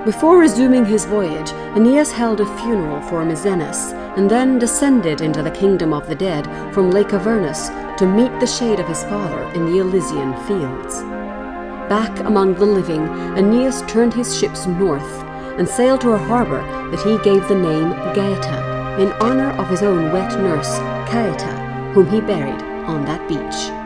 Before resuming his voyage, Aeneas held a funeral for Misenus, and then descended into the kingdom of the dead from Lake Avernus to meet the shade of his father in the Elysian fields. Back among the living, Aeneas turned his ships north and sailed to a harbor that he gave the name Gaeta, in honor of his own wet nurse, Caeta, whom he buried on that beach.